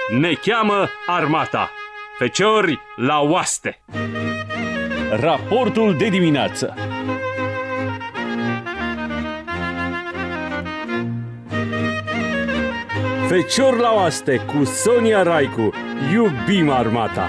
Ne cheamă armata. Feciori la oaste. Raportul de dimineață. Fecior la oaste cu Sonia Raicu. Iubim armata.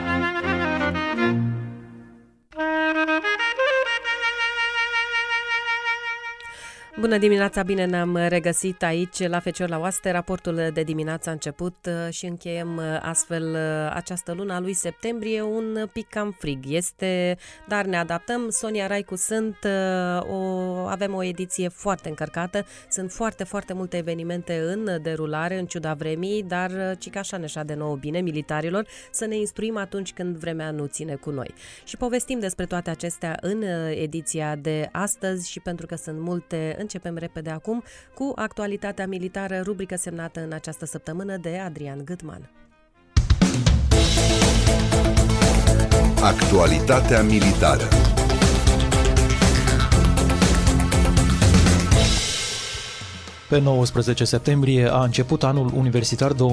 Bună dimineața, bine ne-am regăsit aici la Fecior la oaste. Raportul de dimineață a început și încheiem astfel această lună a lui septembrie. Un pic cam frig este, dar ne adaptăm. Sonia Raicu sunt, avem o ediție foarte încărcată. Sunt foarte multe evenimente în derulare, în ciuda vremii, dar cică așa ne șade nouă bine militarilor să ne instruim atunci când vremea nu ține cu noi. Și povestim despre toate acestea în ediția de astăzi și pentru că sunt multe, începem repede acum cu actualitatea militară, rubrică semnată în această săptămână de Adrian Gâtman. Actualitatea militară. Pe 19 septembrie a început anul universitar 2022-2023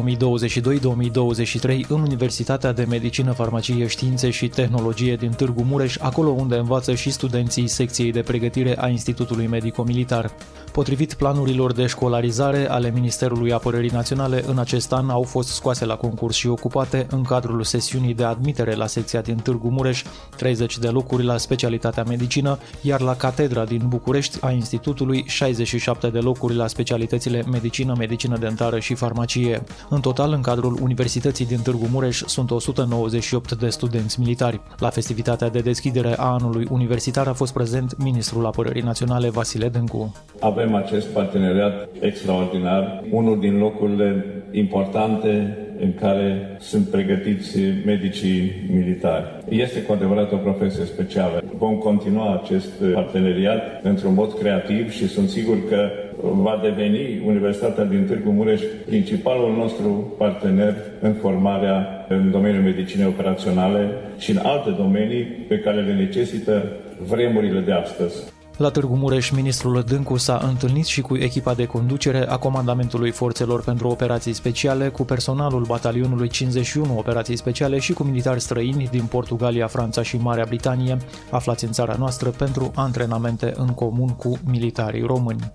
în Universitatea de Medicină, Farmacie, Științe și Tehnologie din Târgu Mureș, acolo unde învață și studenții secției de pregătire a Institutului Medico-Militar. Potrivit planurilor de școlarizare ale Ministerului Apărării Naționale, în acest an au fost scoase la concurs și ocupate în cadrul sesiunii de admitere la secția din Târgu Mureș 30 de locuri la specialitatea medicină, iar la catedra din București a Institutului 67 de locuri la specialitățile medicină, medicină dentară și farmacie. În total, în cadrul Universității din Târgu Mureș sunt 198 de studenți militari. La festivitatea de deschidere a anului universitar a fost prezent Ministrul Apărării Naționale Vasile Dâncu. Avem acest parteneriat extraordinar, unul din locurile importante în care sunt pregătiți medicii militari. Este cu adevărat o profesie specială. Vom continua acest parteneriat într-un mod creativ și sunt sigur că va deveni Universitatea din Târgu Mureș principalul nostru partener în formarea în domeniul medicinei operaționale și în alte domenii pe care le necesită vremurile de astăzi. La Târgu Mureș, ministrul Dâncu s-a întâlnit și cu echipa de conducere a Comandamentului Forțelor pentru Operații Speciale, cu personalul Batalionului 51 Operații Speciale și cu militari străini din Portugalia, Franța și Marea Britanie, aflați în țara noastră pentru antrenamente în comun cu militarii români.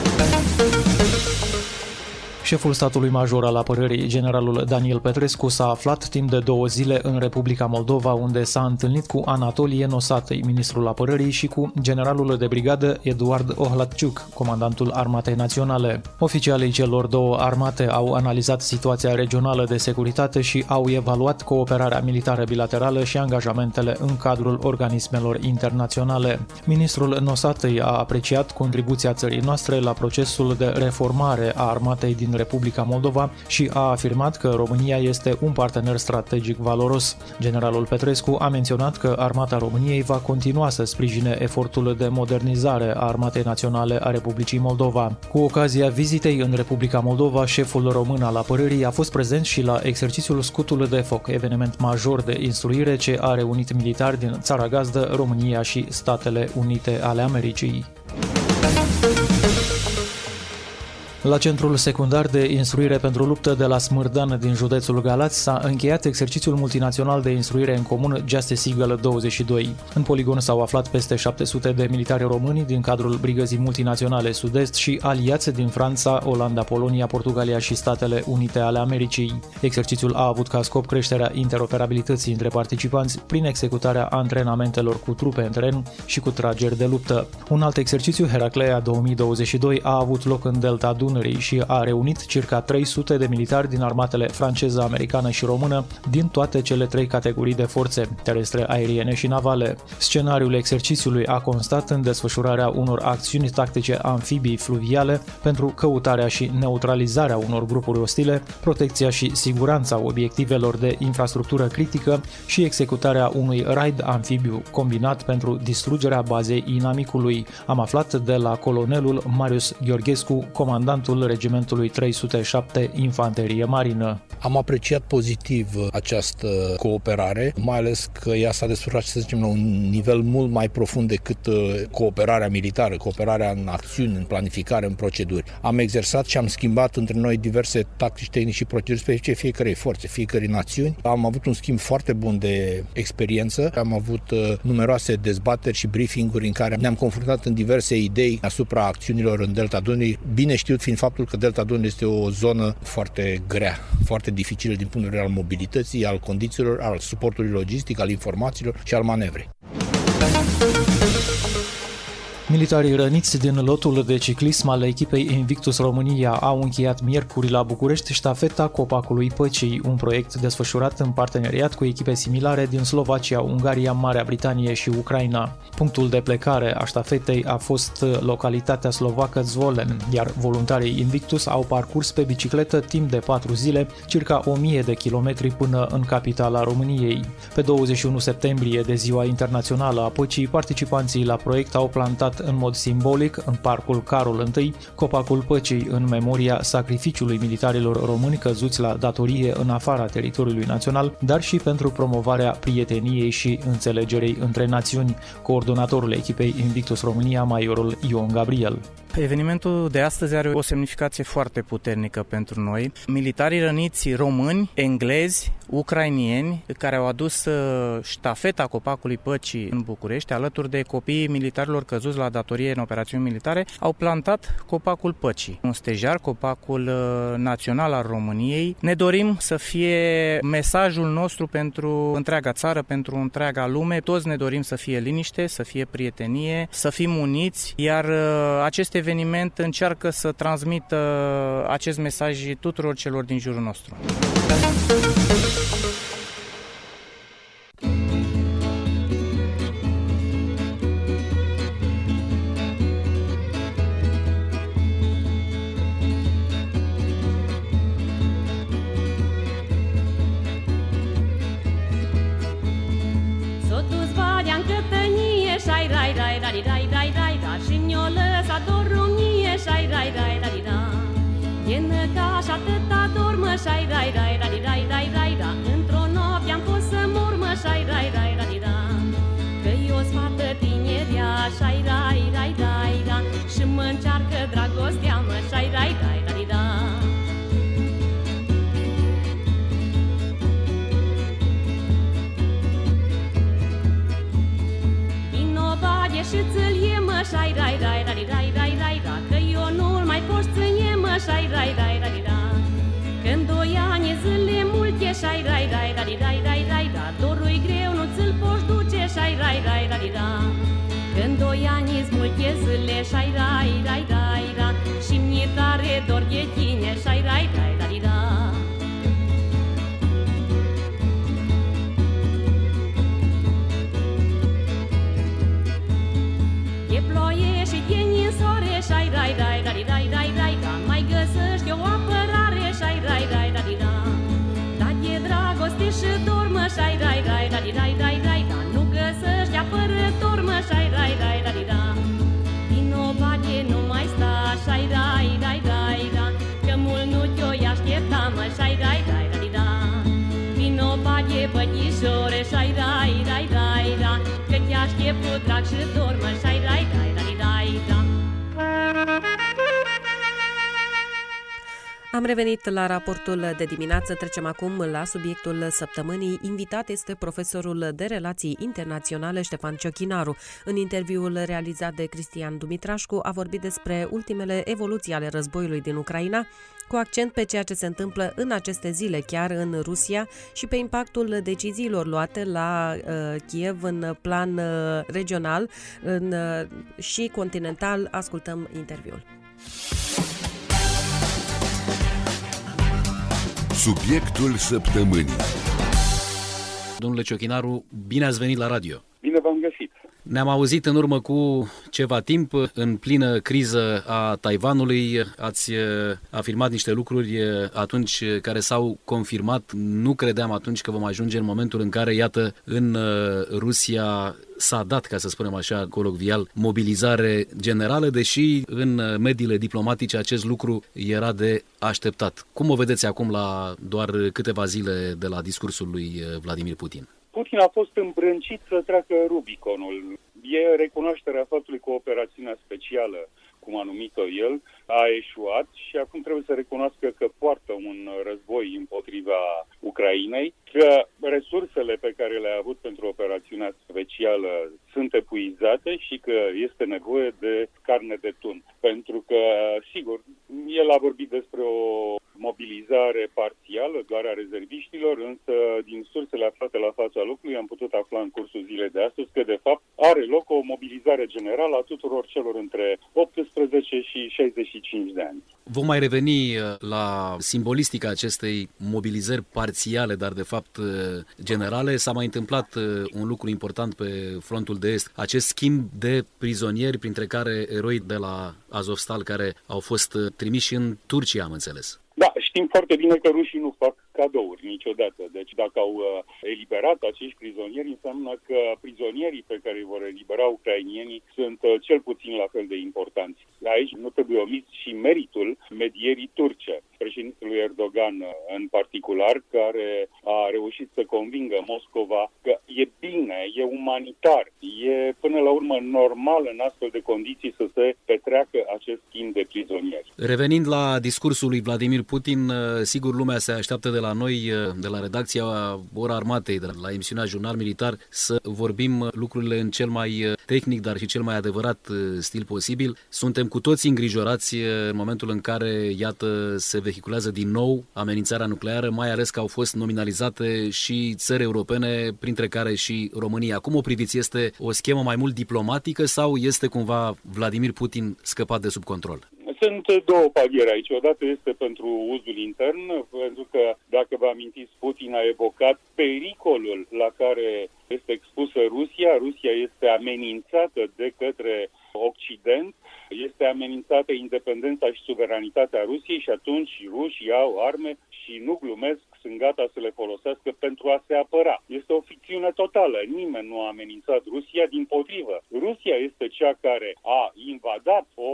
Șeful statului major al apărării, generalul Daniel Petrescu, s-a aflat timp de 2 zile în Republica Moldova, unde s-a întâlnit cu Anatolie Nosatăi, ministrul apărării, și cu generalul de brigadă Eduard Ohladciuc, comandantul Armatei Naționale. Oficialii celor două armate au analizat situația regională de securitate și au evaluat cooperarea militară bilaterală și angajamentele în cadrul organismelor internaționale. Ministrul Nosatăi a apreciat contribuția țării noastre la procesul de reformare a armatei din Republica Moldova și a afirmat că România este un partener strategic valoros. Generalul Petrescu a menționat că Armata României va continua să sprijine efortul de modernizare a Armatei Naționale a Republicii Moldova. Cu ocazia vizitei în Republica Moldova, șeful român al apărării a fost prezent și la exercițiul Scutul de Foc, eveniment major de instruire ce a reunit militari din țara gazdă, România și Statele Unite ale Americii. La Centrul Secundar de Instruire pentru Luptă de la Smârdan din județul Galați s-a încheiat exercițiul multinațional de instruire în comun Justice Eagle 22. În poligon s-au aflat peste 700 de militari români din cadrul Brigăzii Multinaționale Sud-Est și aliați din Franța, Olanda, Polonia, Portugalia și Statele Unite ale Americii. Exercițiul a avut ca scop creșterea interoperabilității între participanți prin executarea antrenamentelor cu trupe în teren și cu trageri de luptă. Un alt exercițiu, Heraclea 2022, a avut loc în Delta Dunării și a reunit circa 300 de militari din armatele franceză, americană și română din toate cele 3 categorii de forțe, terestre, aeriene și navale. Scenariul exercițiului a constat în desfășurarea unor acțiuni tactice amfibii fluviale pentru căutarea și neutralizarea unor grupuri ostile, protecția și siguranța obiectivelor de infrastructură critică și executarea unui raid amfibiu combinat pentru distrugerea bazei inamicului. Am aflat de la colonelul Marius Gheorghescu, comandantul comandantul regimentului 307 Infanterie Marină. Am apreciat pozitiv această cooperare, mai ales că ea s-a desfășurat, să zicem, la un nivel mult mai profund decât cooperarea militară, cooperarea în acțiuni, în planificare, în proceduri. Am exersat și am schimbat între noi diverse tactici, tehnici și proceduri specifice fiecărei forțe, fiecărei națiuni. Am avut un schimb foarte bun de experiență, am avut numeroase dezbateri și briefinguri în care ne-am confruntat în diverse idei asupra acțiunilor în Delta Dunării, bine știut fiind faptul că Delta Dunării este o zonă foarte grea, foarte dificilă din punct de vedere al mobilității, al condițiilor, al suportului logistic, al informațiilor și al manevrei. Militarii răniți din lotul de ciclism al echipei Invictus România au încheiat miercuri la București ștafeta Copacului Păcii, un proiect desfășurat în parteneriat cu echipe similare din Slovacia, Ungaria, Marea Britanie și Ucraina. Punctul de plecare a ștafetei a fost localitatea slovacă Zvolen, iar voluntarii Invictus au parcurs pe bicicletă timp de 4 zile, circa 1000 de kilometri până în capitala României. Pe 21 septembrie, de Ziua Internațională a Păcii, participanții la proiect au plantat în mod simbolic, în parcul Carol I, Copacul Păcii în memoria sacrificiului militarilor români căzuți la datorie în afara teritoriului național, dar și pentru promovarea prieteniei și înțelegerei între națiuni. Coordonatorul echipei Invictus România, majorul Ion Gabriel. Evenimentul de astăzi are o semnificație foarte puternică pentru noi. Militarii răniți români, englezi, ucrainieni, care au adus ștafeta Copacului Păcii în București, alături de copiii militarilor căzuți la datorie în operațiuni militare, au plantat Copacul Păcii, un stejar, copacul național al României. Ne dorim să fie mesajul nostru pentru întreaga țară, pentru întreaga lume. Toți ne dorim să fie liniște, să fie prietenie, să fim uniți, iar acest eveniment încearcă să transmită acest mesaj tuturor celor din jurul nostru. Și mi-o lăsat dorul mie, șai, rai, rai, rai, da. E năcaș atâta dormă, șai, rai, rai, rai, rai, rai, rai, da. Într-o noapte am fost să mor, mă, șai, rai, rai, rai, da. Că-i o sfată tinerea, șai, rai, rai, rai, da. Și mă încearcă dragostea, mă, șai, rai, rai, rai, da. Și ți-l e, mă, șai, rai, rai, rai, rai, rai, rai, da. Că eu nu-l mai poți ține, mă, șai, rai, rai, rai, da. Când 2 ani zile multe, șai, rai, rai, rai, rai, rai, rai, da. Dorul-i greu, nu ți-l poți duce, șai, rai, rai, rai, da. Când 2 ani multe zile, șai, rai, rai, rai, da. Și mi-e tare dor de tine, șai, rai, rai, rai, da. Șai, rai, rai, rai, rai, rai, rai, da. Mai găsești o apărare, șai, rai, rai, rai, da. Dar e dragoste și dor, mă, șai, rai, rai, rai, rai, rai, rai, da. Nu găsești apărător, mă, șai, rai, rai, rai, da. Vinovate nu mai sta, șai, rai, rai, rai, da. Că mult nu te-o aștepta, mă, șai, rai, rai, rai, da. Vinovate bătișore, șai, rai, rai, rai, da. Că te aștept cu drag și dor, mă, șai, rai, rai, rai, rai, da. Am revenit la raportul de dimineață, trecem acum la subiectul săptămânii. Invitat este profesorul de relații internaționale Ștefan Ciochinaru. În interviul realizat de Cristian Dumitrașcu a vorbit despre ultimele evoluții ale războiului din Ucraina, cu accent pe ceea ce se întâmplă în aceste zile chiar în Rusia și pe impactul deciziilor luate la Kiev în plan regional și continental. Ascultăm interviul. Subiectul săptămânii. Domnule Ciochinaru, bine ați venit la radio. Bine v-am găsit. Ne-am auzit în urmă cu ceva timp, în plină criză a Taiwanului, ați afirmat niște lucruri atunci care s-au confirmat. Nu credeam atunci că vom ajunge în momentul în care, iată, în Rusia s-a dat, ca să spunem așa, colocvial, mobilizare generală, deși în mediile diplomatice acest lucru era de așteptat. Cum o vedeți acum la doar câteva zile de la discursul lui Vladimir Putin? Putin a fost îmbrâncit să treacă Rubiconul. E recunoașterea faptului că operațiunea specială, cum a numit-o el, a eșuat și acum trebuie să recunoască că poartă un război împotriva Ucrainei, că resursele pe care le-a avut pentru operațiunea specială sunt epuizate și că este nevoie de carne de tun. Pentru că, sigur, el a vorbit despre o mobilizare parțială, doar a rezerviștilor, însă din sursele aflate la fața locului am putut afla în cursul zilei de astăzi că, de fapt, are loc o mobilizare generală a tuturor celor între 18 și 65 de ani. Vom mai reveni la simbolistica acestei mobilizări parțiale, dar de fapt generale. S-a mai întâmplat un lucru important pe frontul de est, acest schimb de prizonieri, printre care eroi de la Azovstal care au fost trimiși în Turcia, am înțeles. Da, știm foarte bine că rușii nu fac cadouri niciodată. Deci dacă au eliberat acești prizonieri, înseamnă că prizonierii pe care îi vor elibera ucrainienii sunt cel puțin la fel de importanți. Aici nu trebuie omis și meritul medierii turce, președintelui Erdogan în particular, care a reușit să convingă Moscova că e bine, e umanitar, e până la urmă normal în astfel de condiții să se petreacă acest schimb de prizonieri. Revenind la discursul lui Vladimir Putin, sigur lumea se așteaptă de la noi, de la redacția Ora Armatei, de la emisiunea Jurnal Militar, să vorbim lucrurile în cel mai tehnic, dar și cel mai adevărat stil posibil. Suntem cu toții îngrijorați în momentul în care, iată, se vehiculează din nou amenințarea nucleară, mai ales că au fost nominalizate și țări europene, printre care și România. Cum o priviți? Este o schemă mai mult diplomatică sau este cumva Vladimir Putin scăpat de sub control? Sunt două paliere aici. Odată este pentru uzul intern, pentru că, dacă vă amintiți, Putin a evocat pericolul la care este expusă Rusia. Rusia este amenințată de către Occident, este amenințată independența și suveranitatea Rusiei și atunci rușii au arme și nu glumesc, sunt gata să le folosească pentru a se apăra. Este o ficțiune totală. Nimeni nu a amenințat Rusia, dimpotrivă. Rusia este cea care a invadat o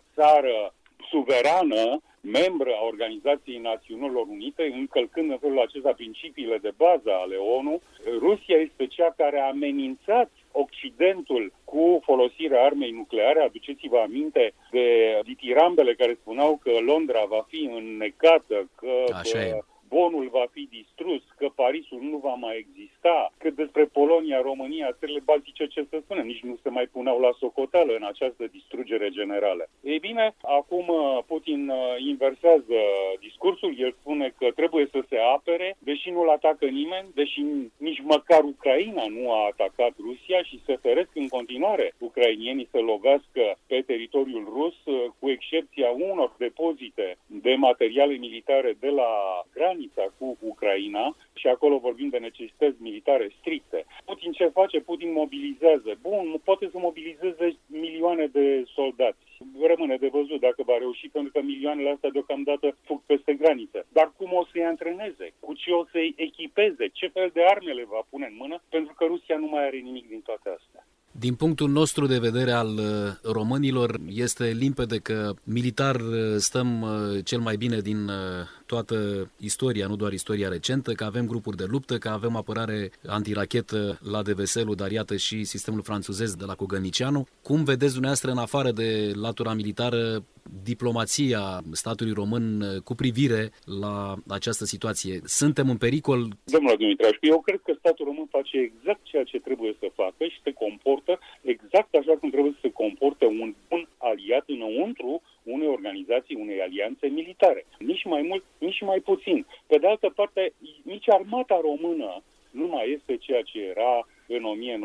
țară suverană, membră a Organizației Națiunilor Unite, încălcând în felul acesta principiile de bază ale ONU. Rusia este cea care a amenințat Occidentul cu folosirea armei nucleare. Aduceți-vă aminte de ditirambele care spuneau că Londra va fi înnecată, că Bonul va fi distrus, că Parisul nu va mai exista, că despre Polonia, România, țările baltice, ce să spunem, nici nu se mai puneau la socoteală în această distrugere generală. Ei bine, acum Putin inversează discursul, el spune că trebuie să se apere, deși nu-l atacă nimeni, deși nici măcar Ucraina nu a atacat Rusia și se feresc în continuare ucrainienii să lovească pe teritoriul rus, cu excepția unor depozite de materiale militare de la granița cu Ucraina, și acolo vorbim de necesități militare stricte. Putin ce face? Putin mobilizează. Bun, poate să mobilizeze milioane de soldați. Rămâne de văzut dacă va reuși, pentru că milioanele astea deocamdată fug peste graniță. Dar cum o să-i antreneze? Cu ce o să-i echipeze? Ce fel de arme le va pune în mână? Pentru că Rusia nu mai are nimic din toate astea. Din punctul nostru de vedere al românilor, este limpede că militar stăm cel mai bine din toată istoria, nu doar istoria recentă, că avem grupuri de luptă, că avem apărare antirachetă la Deveselu, dar iată și sistemul franțuzez de la Cogălnicianu. Cum vedeți dumneavoastră, în afară de latura militară, diplomația statului român cu privire la această situație? Suntem în pericol? Domnule Dumitrașcu, eu cred că statul român face exact ceea ce trebuie să facă și se comportă exact așa cum trebuie să se comporte un bun aliat înăuntru unei organizații, unei alianțe militare. Nici mai mult, nici mai puțin. Pe de altă parte, nici armata română nu mai este ceea ce era în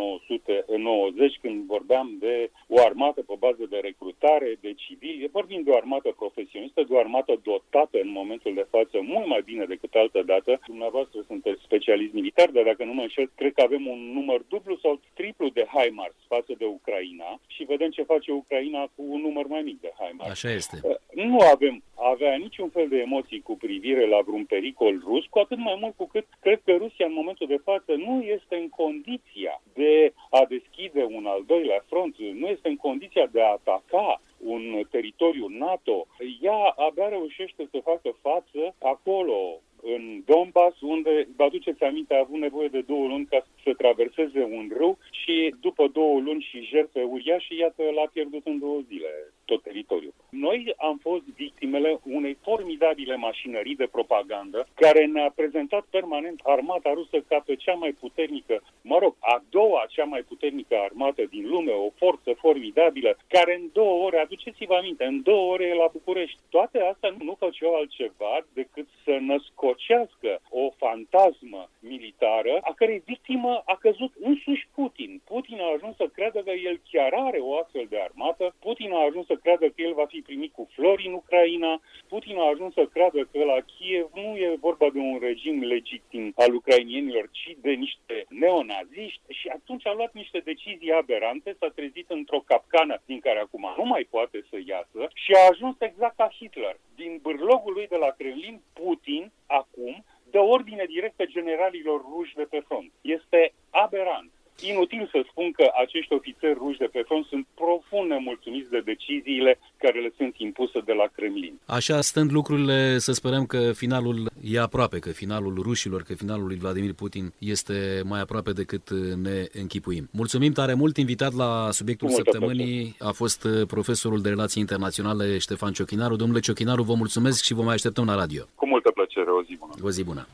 1990, când vorbeam de o armată pe bază de recrutare, de civili. Vorbim de o armată profesionistă, de o armată dotată în momentul de față mult mai bine decât altă dată. Dumneavoastră sunteți specialist militar, dar dacă nu mă înșel, cred că avem un număr dublu sau triplu de HIMARS față de Ucraina și vedem ce face Ucraina cu un număr mai mic de HIMARS. Așa este. Nu avea niciun fel de emoții cu privire la vreun pericol rus, cu atât mai mult cu cât cred că Rusia în momentul de față nu este în condiția de a deschide un al doilea front, nu este în condiția de a ataca un teritoriu NATO. Ea abia reușește să facă față acolo, în Donbass, unde, vă aduceți aminte, a avut nevoie de 2 luni ca să traverseze un râu și după 2 luni și jertfe uriașe, iată, l-a pierdut în 2 zile tot teritoriul. Noi am fost victimele unei formidabile mașinării de propagandă care ne-a prezentat permanent armata rusă ca pe cea mai puternică, a doua cea mai puternică armată din lume, o forță formidabilă, care în 2 ore, aduceți-vă aminte, în 2 ore e la București. Toate astea nu făceau altceva decât să născocească o fantasmă militară a cărei victimă a căzut însuși Putin. Putin a ajuns să creadă că el chiar are o astfel de armată, Putin a ajuns să creadă că el va fi primit cu flori în Ucraina, Putin a ajuns să creadă că la Kiev nu e vorba de un regim legitim al ucrainienilor, ci de niște neonaziști și atunci a luat niște decizii aberante, s-a trezit într-o capcană din care acum nu mai poate să iasă și a ajuns exact ca Hitler. Din bârlogul lui de la Kremlin, Putin acum dă ordine directă generalilor ruși de pe front. Este aberant. Inutil să spun că acești ofițeri ruși de pe front sunt profund nemulțumiți de deciziile care le sunt impuse de la Kremlin. Așa stând lucrurile, să sperăm că finalul e aproape, că finalul rușilor, că finalul lui Vladimir Putin este mai aproape decât ne închipuim. Mulțumim tare mult. Invitat la subiectul săptămânii a fost profesorul de relații internaționale Ștefan Ciochinaru. Domnule Ciochinaru, vă mulțumesc și vă mai așteptăm la radio. Cu multă plăcere, o zi bună. O zi bună.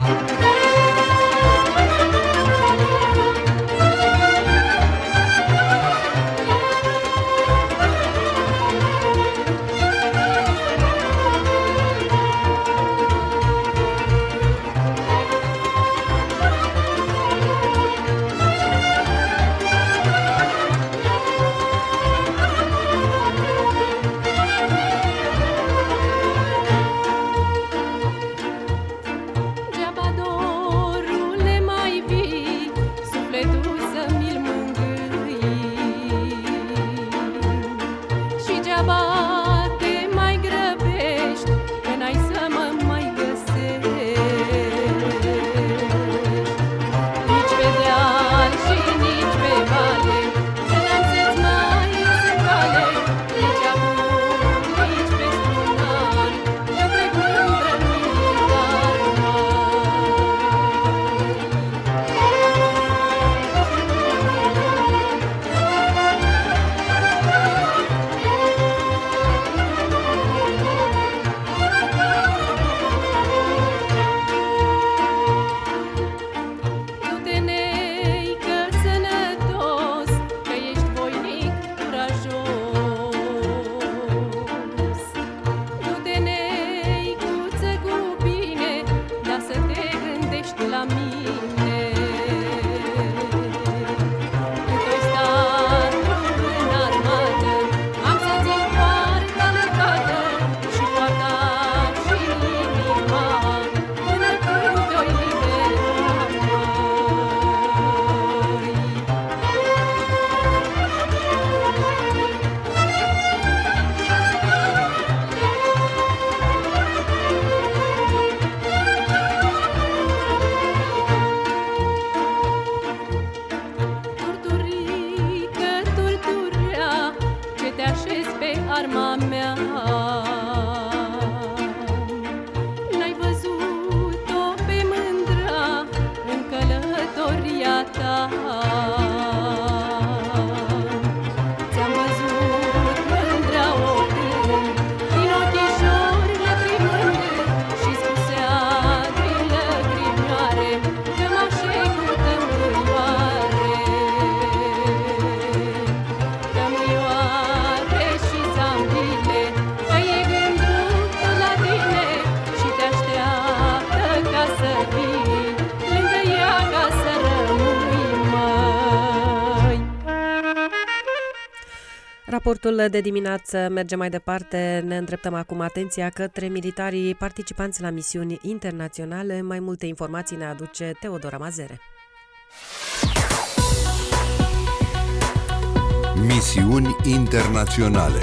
Geaba, dorule, mai raportul de dimineață merge mai departe. Ne îndreptăm acum atenția către militarii participanți la misiuni internaționale. Mai multe informații ne aduce Teodora Mazere. Misiuni internaționale.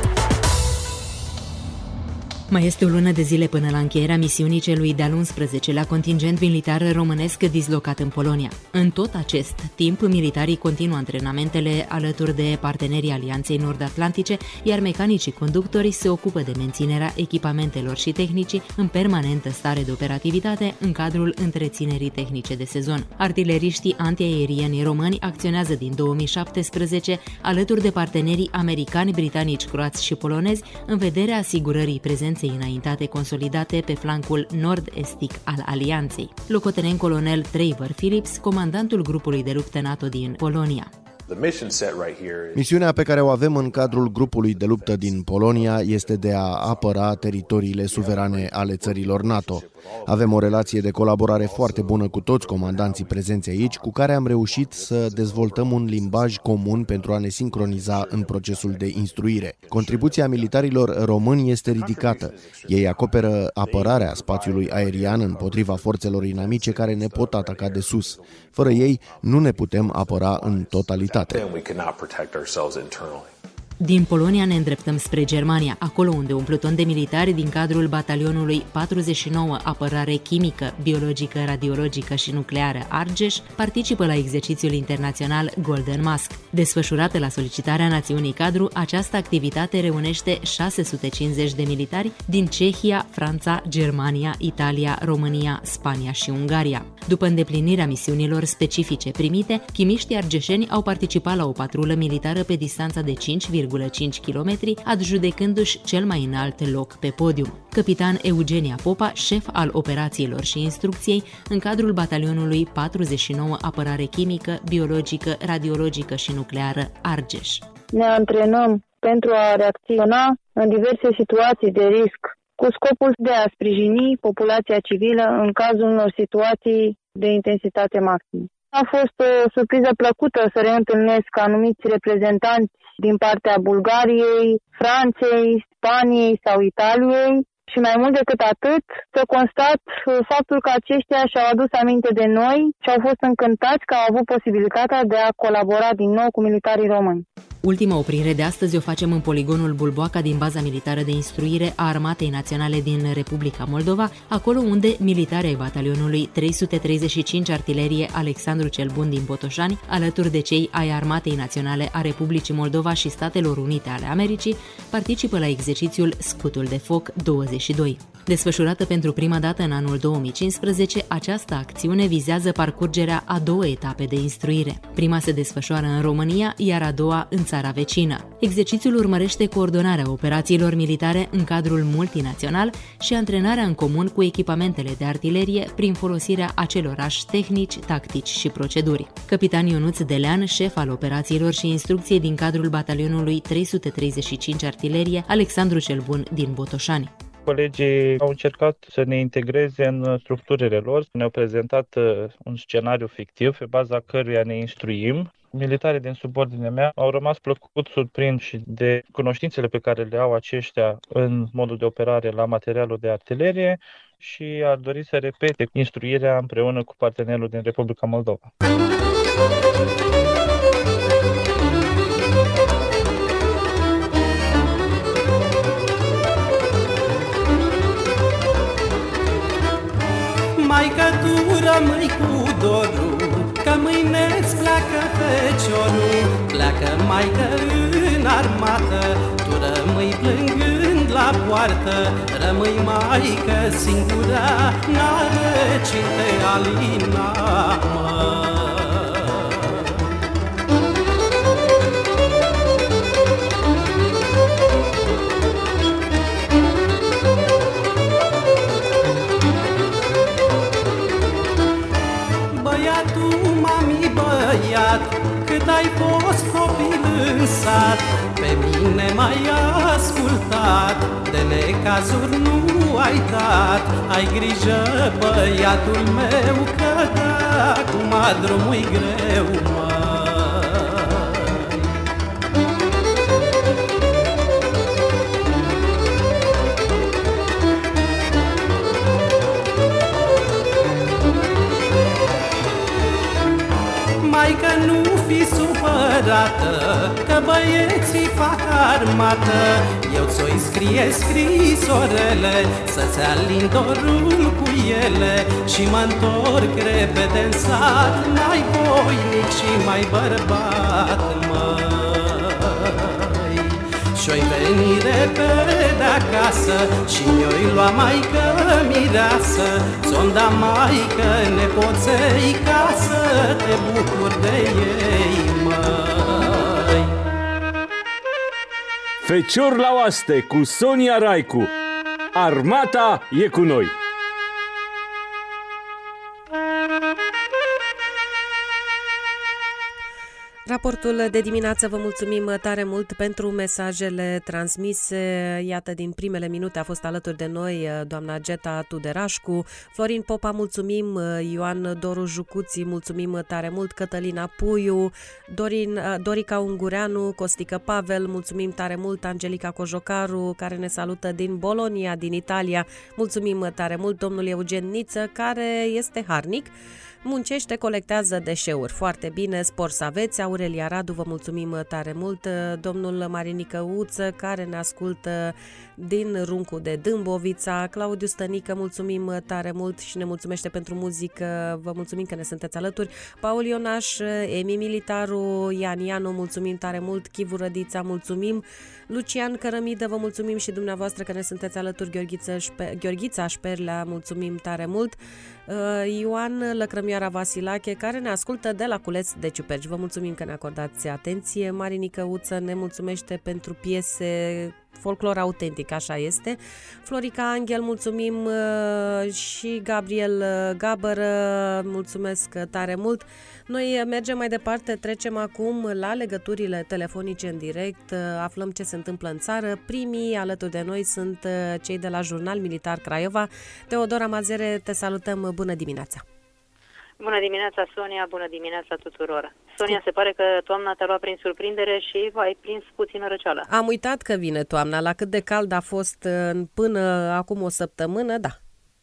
Mai este o lună de zile până la încheierea misiunii celui de-al 11-lea contingent militar românesc dislocat în Polonia. În tot acest timp, militarii continuă antrenamentele alături de partenerii Alianței Nord-Atlantice, iar mecanicii conductori se ocupă de menținerea echipamentelor și tehnicii în permanentă stare de operativitate în cadrul întreținerii tehnice de sezon. Artileriștii antiaerieni români acționează din 2017 alături de partenerii americani, britanici, croați și polonezi în vederea asigurării prezenței înaintate consolidate pe flancul nord-estic al alianței. Locotenent colonel Trevor Phillips, comandantul grupului de luptă NATO din Polonia. Misiunea pe care o avem în cadrul grupului de luptă din Polonia este de a apăra teritoriile suverane ale țărilor NATO. Avem o relație de colaborare foarte bună cu toți comandanții prezenți aici, cu care am reușit să dezvoltăm un limbaj comun pentru a ne sincroniza în procesul de instruire. Contribuția militarilor români este ridicată. Ei acoperă apărarea spațiului aerian împotriva forțelor inamice care ne pot ataca de sus. Fără ei, nu ne putem apăra în totalitate. Din Polonia ne îndreptăm spre Germania, acolo unde un pluton de militari din cadrul batalionului 49 Apărare Chimică, Biologică, Radiologică și Nucleară Argeș participă la exercițiul internațional Golden Mask. Desfășurată la solicitarea națiunii cadru, această activitate reunește 650 de militari din Cehia, Franța, Germania, Italia, România, Spania și Ungaria. După îndeplinirea misiunilor specifice primite, chimiștii argeșeni au participat la o patrulă militară pe distanța de 5,5 km, adjudecându-și cel mai înalt loc pe podium. Capitan Eugenia Popa, șef al operațiilor și instrucției în cadrul batalionului 49 Apărare Chimică, Biologică, Radiologică și Nucleară Argeș. Ne antrenăm pentru a reacționa în diverse situații de risc, cu scopul de a sprijini populația civilă în cazul unor situații de intensitate maximă. A fost o surpriză plăcută să reîntâlnesc anumiți reprezentanți din partea Bulgariei, Franței, Spaniei sau Italiei și mai mult decât atât să constat faptul că aceștia și-au adus aminte de noi și au fost încântați că au avut posibilitatea de a colabora din nou cu militarii români. Ultima oprire de astăzi o facem în poligonul Bulboaca din baza militară de instruire a Armatei Naționale din Republica Moldova, acolo unde militarii ai batalionului 335 Artilerie Alexandru cel Bun din Botoșani, alături de cei ai Armatei Naționale a Republicii Moldova și Statelor Unite ale Americii, participă la exercițiul Scutul de Foc 22. Desfășurată pentru prima dată în anul 2015, această acțiune vizează parcurgerea a două etape de instruire. Prima se desfășoară în România, iar a doua în țara vecină. Exercițiul urmărește coordonarea operațiilor militare în cadrul multinațional și antrenarea în comun cu echipamentele de artilerie prin folosirea acelorași tehnici, tactici și proceduri. Capitan Ionuț Delean, șef al operațiilor și instrucției din cadrul batalionului 335 Artilerie Alexandru cel Bun din Botoșani. Colegii au încercat să ne integreze în structurile lor, ne-au prezentat un scenariu fictiv pe baza căruia ne instruim. Militarii din subordinea mea au rămas plăcut surprinși de cunoștințele pe care le au aceștia în modul de operare la materialul de artilerie și ar dori să repete instruirea împreună cu partenerul din Republica Moldova. Maică, tu rămâi cu dorul, că mâine-ți pleacă feciorul. Pleacă, maică, în armată, tu rămâi plângând la poartă. Rămâi, maică, singura, n-are cine alina, mă. Cât ai fost copil în sat, pe mine m-ai ascultat, de necazuri nu ai dat. Ai grijă, băiatul meu, că acum drumul-i greu, măi. arată că băieții fac armată. Eu ți-o scrie scrisorele, să-ți alin dorul cu ele și mă întorc repede în sat, mai voinic și mai bărbat, măi. Și-oi veni repede acasă și mi-oi lua maică mireasă, ți-o-mi da maică nepoței ca să te bucuri de ei, măi. Fecior la oaste cu Sonia Raicu. Armata e cu noi. Raportul de dimineață, vă mulțumim tare mult pentru mesajele transmise. Iată, din primele minute a fost alături de noi doamna Geta Tuderașcu, Florin Popa, mulțumim, Ioan Doru Jucuții, mulțumim tare mult, Cătălina Puiu, Dorica Ungureanu, Costică Pavel, mulțumim tare mult, Angelica Cojocaru, care ne salută din Bologna, din Italia, mulțumim tare mult, domnul Eugen Niță, care este harnic, muncește, colectează deșeuri. Foarte bine, spor să aveți. Aurelia Radu, vă mulțumim tare mult. Domnul Marinică Uță, care ne ascultă din Runcu de Dâmbovița. Claudiu Stănică, mulțumim tare mult și ne mulțumește pentru muzică. Vă mulțumim că ne sunteți alături. Paul Ionaș, Emi Militaru, Ian Ianu, mulțumim tare mult. Chivu Rădița, mulțumim. Lucian Cărămidă, vă mulțumim și dumneavoastră că ne sunteți alături. Gheorghița Șperlea, mulțumim tare mult. Ioan Lăcrămioara Vasilache, care ne ascultă de la Culeț de Ciuperci. Vă mulțumim că ne acordați atenție. Marinică Uță ne mulțumește pentru piese folclor autentic, așa este. Florica Angel, mulțumim, și Gabriel Gabără, mulțumesc tare mult. Noi mergem mai departe, trecem acum la legăturile telefonice în direct, aflăm ce se întâmplă în țară. Primii alături de noi sunt cei de la Jurnal Militar Craiova. Teodora Mazere, te salutăm, bună dimineața! Bună dimineața, Sonia, bună dimineața tuturor. Sonia, se pare că toamna te-a luat prin surprindere și v-ai prins puțină răceală. Am uitat că vine toamna, la cât de cald a fost până acum o săptămână, da.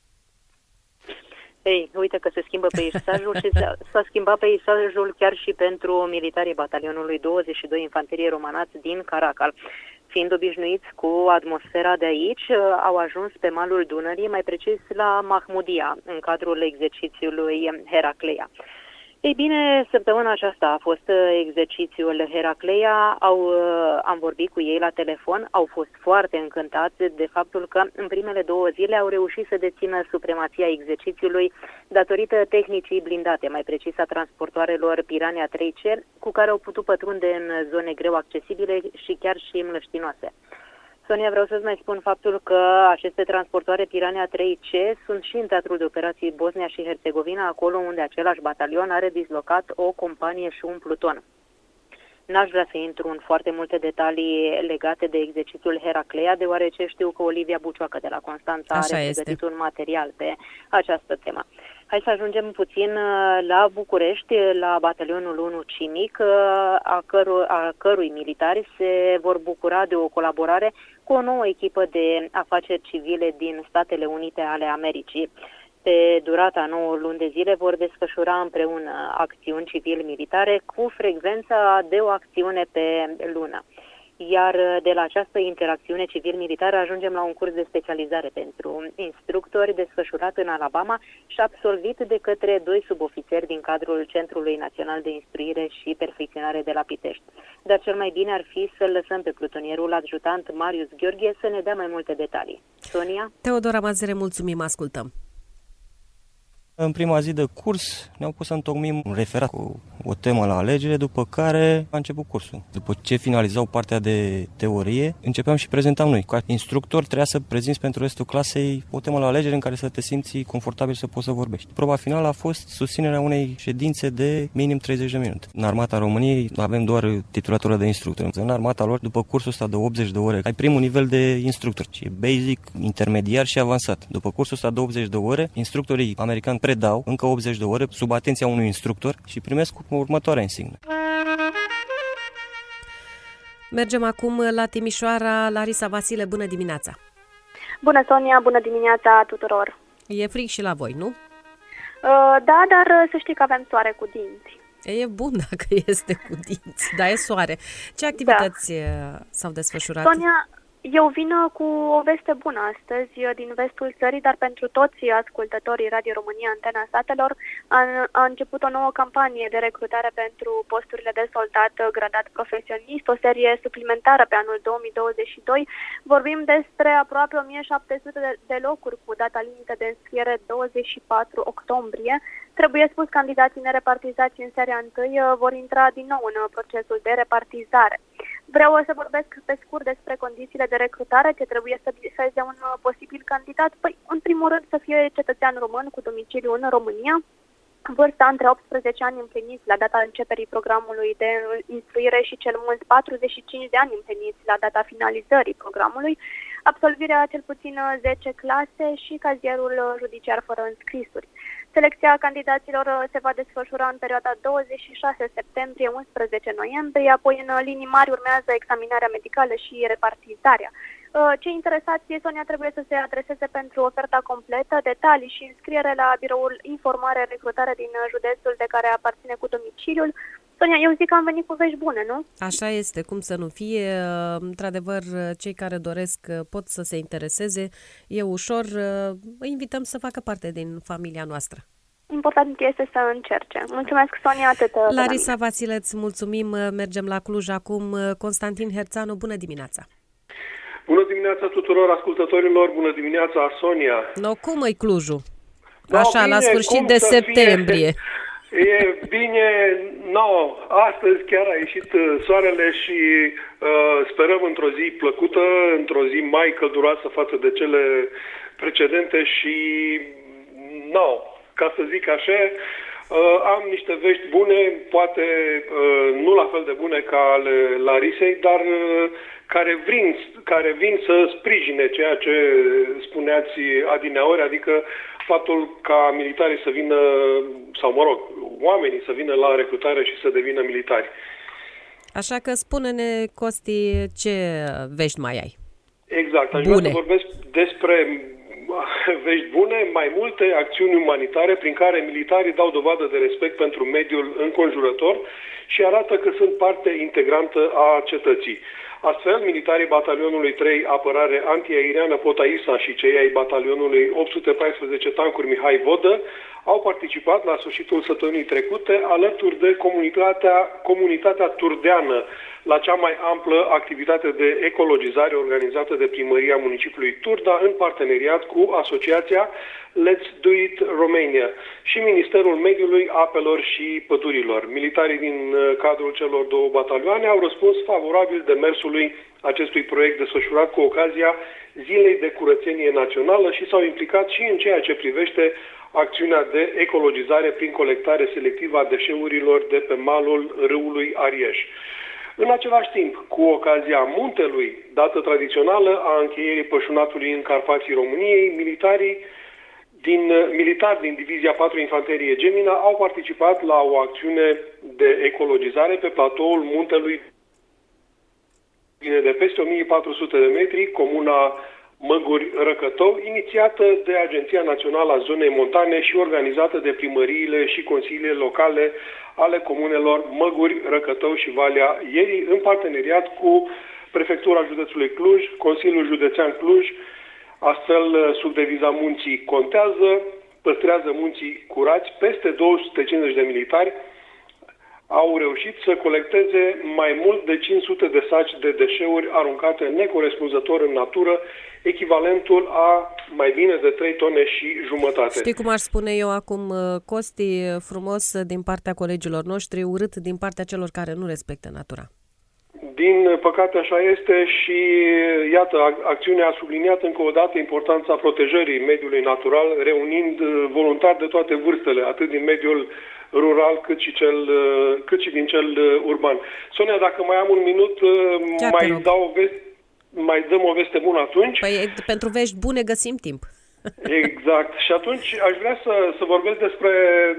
Ei, uite că se schimbă peisajul și s-a schimbat peisajul chiar și pentru militarii batalionului 22 Infanterie Romanați din Caracal. Fiind obișnuiți cu atmosfera de aici, au ajuns pe malul Dunării, mai precis la Mahmudia, în cadrul exercițiului Heracleia. Ei bine, săptămâna aceasta a fost exercițiul Heracleia, am vorbit cu ei la telefon, au fost foarte încântați de faptul că în primele 2 zile au reușit să dețină supremația exercițiului datorită tehnicii blindate, mai precis a transportoarelor Piranha 3C, cu care au putut pătrunde în zone greu accesibile și chiar și mlăștinoase. Sonia, vreau să-ți mai spun faptul că aceste transportoare Piranha 3C sunt și în teatrul de operații Bosnia și Herțegovina, acolo unde același batalion are dislocat o companie și un pluton. N-aș vrea să intru în foarte multe detalii legate de exercițiul Heracleia, deoarece știu că Olivia Bucioacă de la Constanța are pregătit un material pe această temă. Hai să ajungem puțin la București, la batalionul 1 Cimic, a cărui militari se vor bucura de o colaborare cu o nouă echipă de afaceri civile din Statele Unite ale Americii. Pe durata 9 luni de zile vor desfășura împreună acțiuni civil-militare cu frecvența de o acțiune pe lună. Iar de la această interacțiune civil-militară ajungem la un curs de specializare pentru instructori desfășurat în Alabama și absolvit de către 2 subofițeri din cadrul Centrului Național de Instruire și Perfecționare de la Pitești. Dar cel mai bine ar fi să-l lăsăm pe plutonierul adjutant Marius Gheorghe să ne dea mai multe detalii. Sonia? Teodora Mazere, mulțumim, ascultăm. În prima zi de curs ne-au pus să întocmim un referat cu o temă la alegere, după care a început cursul. După ce finalizau partea de teorie, începeam și prezentam noi. Ca instructor trebuia să prezinți pentru restul clasei o temă la alegere în care să te simți confortabil să poți să vorbești. Proba finală a fost susținerea unei ședințe de minim 30 de minute. În Armata României avem doar titulatura de instructor. În armata lor, după cursul ăsta de 80 de ore, ai primul nivel de instructor. E basic, intermediar și avansat. După cursul ăsta de 80 de ore, instructorii americani predau încă 80 de ore sub atenția unui instructor și primesc următoarea insignă. Mergem acum la Timișoara. Larisa Vasile, bună dimineața! Bună, Sonia, bună dimineața tuturor! E frig și la voi, nu? Da, dar să știi că avem soare cu dinți. E bun dacă este cu dinți, dar e soare. Ce activități s-au desfășurat? Sonia, eu vin cu o veste bună astăzi din vestul țării, dar pentru toți ascultătorii Radio România Antena Satelor a început o nouă campanie de recrutare pentru posturile de soldat gradat profesionist, o serie suplimentară pe anul 2022. Vorbim despre aproape 1700 de locuri cu data limită de înscriere 24 octombrie. Trebuie spus, candidații nerepartizați în seria 1 vor intra din nou în procesul de repartizare. Vreau să vorbesc pe scurt despre condițiile de recrutare ce trebuie să bifeze un posibil candidat. Păi, în primul rând, să fie cetățean român cu domiciliu în România, vârsta între 18 ani împliniți la data începerii programului de instruire și cel mult 45 de ani împliniți la data finalizării programului, absolvirea cel puțin 10 clase și cazierul judiciar fără înscrisuri. Selecția candidaților se va desfășura în perioada 26 septembrie-11 noiembrie, apoi în linii mari urmează examinarea medicală și repartizarea. Cei interesați, Sonia, trebuie să se adreseze pentru oferta completă, detalii și înscriere la biroul informare recrutare din județul de care aparține cu domiciliul. Sonia, eu zic că am venit cu vești bune, nu? Așa este, cum să nu fie. Într-adevăr, cei care doresc pot să se intereseze. E ușor. Îi invităm să facă parte din familia noastră. Important este să încerce. Mulțumesc, Sonia, atât. Larisa Vasile, îți mulțumim. Mergem la Cluj acum. Constantin Herțanu, bună dimineața! Bună dimineața tuturor ascultătorilor, bună dimineața, Sonia! No, cum e Clujul? Așa, bine, la sfârșit de septembrie. E bine, astăzi chiar a ieșit soarele și sperăm într-o zi plăcută, într-o zi mai călduroasă față de cele precedente și, ca să zic așa, am niște vești bune, poate nu la fel de bune ca ale Larisei, dar care vin să sprijine ceea ce spuneați adineauri, adică faptul ca militarii să vină, sau oamenii să vină la recrutare și să devină militari. Așa că spune-ne, Costi, ce vești mai ai? Exact, aș vrea să vorbesc despre vești bune, mai multe acțiuni umanitare prin care militarii dau dovadă de respect pentru mediul înconjurător și arată că sunt parte integrantă a cetății. Astfel, militarii batalionului 3 apărare antiaeriană Potaisa și cei ai batalionului 814 tancuri Mihai Vodă au participat la sfârșitul săptămânii trecute alături de comunitatea turdeană la cea mai amplă activitate de ecologizare organizată de Primăria Municipiului Turda în parteneriat cu asociația Let's Do It Romania și Ministerul Mediului, Apelor și Pădurilor. Militarii din cadrul celor două batalioane au răspuns favorabil demersului acestui proiect desfășurat cu ocazia Zilei de Curățenie Națională și s-au implicat și în ceea ce privește acțiunea de ecologizare prin colectare selectivă a deșeurilor de pe malul râului Arieș. În același timp, cu ocazia Muntelui, dată tradițională a încheierii pășunatului în Carpații României, militari din Divizia 4 Infanterie Gemina au participat la o acțiune de ecologizare pe platoul Muntelui de peste 1400 de metri, comuna Măguri Răcătău, inițiată de Agenția Națională a Zonei Montane și organizată de primăriile și consiliile locale ale comunelor Măguri, Răcătău și Valea Ierii, în parteneriat cu Prefectura Județului Cluj, Consiliul Județean Cluj. Astfel, sub deviza Munții contează, păstrează munții curați, peste 250 de militari au reușit să colecteze mai mult de 500 de saci de deșeuri aruncate necorespunzător în natură, echivalentul a mai bine de 3 tone și jumătate. Știi cum aș spune eu acum, Costi, frumos din partea colegilor noștri, urât din partea celor care nu respectă natura. Din păcate așa este și iată, acțiunea a subliniat încă o dată importanța protejării mediului natural, reunind voluntari de toate vârstele, atât din mediul rural cât și din cel urban. Sonia, dacă mai am un minut, mai dăm o veste bună atunci. Păi pentru vești bune găsim timp. Exact. Și atunci aș vrea să vorbesc despre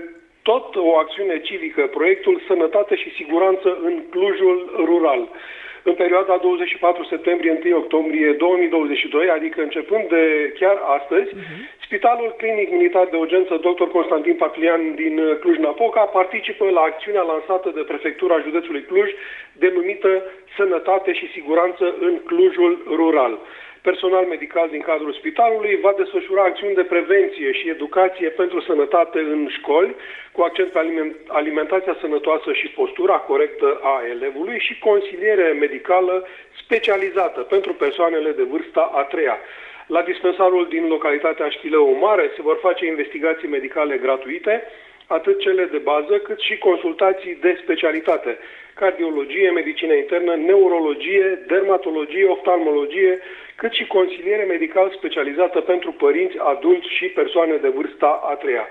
tot o acțiune civică, proiectul Sănătate și Siguranță în Clujul Rural. în perioada 24 septembrie-1 octombrie 2022, adică începând de chiar astăzi, Spitalul Clinic Militar de Urgență Dr. Constantin Paclian din Cluj-Napoca participă la acțiunea lansată de Prefectura Județului Cluj, denumită Sănătate și Siguranță în Clujul Rural. Personal medical din cadrul spitalului va desfășura acțiuni de prevenție și educație pentru sănătate în școli, cu accent pe alimentația sănătoasă și postura corectă a elevului și consiliere medicală specializată pentru persoanele de vârsta a treia. La dispensarul din localitatea Știleu Mare se vor face investigații medicale gratuite, atât cele de bază, cât și consultații de specialitate: cardiologie, medicină internă, neurologie, dermatologie, oftalmologie, cât și consiliere medical specializată pentru părinți, adulți și persoane de vârsta a treia.